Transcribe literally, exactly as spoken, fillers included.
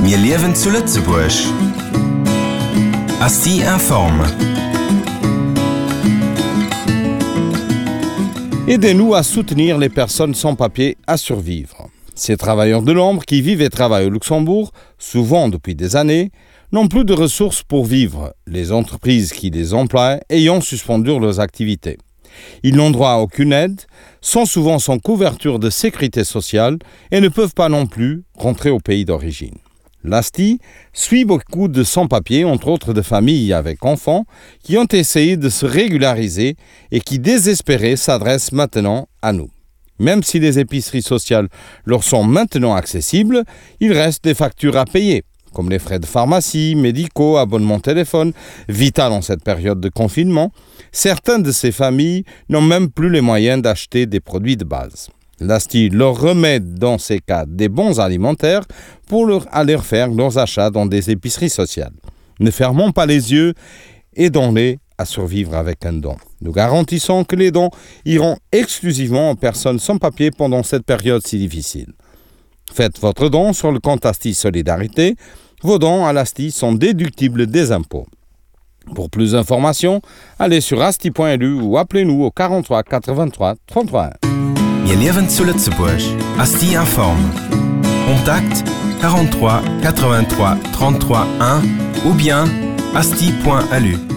Wir leben zu Lützeburg. Asti informe. Aidez-nous à soutenir les personnes sans papier à survivre. Ces travailleurs de l'ombre qui vivent et travaillent au Luxembourg, souvent depuis des années, n'ont plus de ressources pour vivre, les entreprises qui les emploient ayant suspendu leurs activités. Ils n'ont droit à aucune aide, sont souvent sans couverture de sécurité sociale et ne peuvent pas non plus rentrer au pays d'origine. L'A S T I suit beaucoup de sans-papiers, entre autres de familles avec enfants, qui ont essayé de se régulariser et qui, désespérés, s'adressent maintenant à nous. Même si les épiceries sociales leur sont maintenant accessibles, il reste des factures à payer, comme les frais de pharmacie, médicaux, abonnements téléphone, vital en cette période de confinement. Certaines de ces familles n'ont même plus les moyens d'acheter des produits de base. L'A S T I leur remet dans ces cas des bons alimentaires pour leur aller faire leurs achats dans des épiceries sociales. Ne fermons pas les yeux, aidons-les à survivre avec un don. Nous garantissons que les dons iront exclusivement aux personnes sans papier pendant cette période si difficile. Faites votre don sur le compte A S T I Solidarité. Vos dons à l'A S T I sont déductibles des impôts. Pour plus d'informations, allez sur asti point l u ou appelez-nous au quarante-trois quatre-vingt-trois trente-trois un. Wir leben zu Lützeburg. Asti informe. Contact quarante-trois quatre-vingt-trois trente-trois un ou bien asti point l u.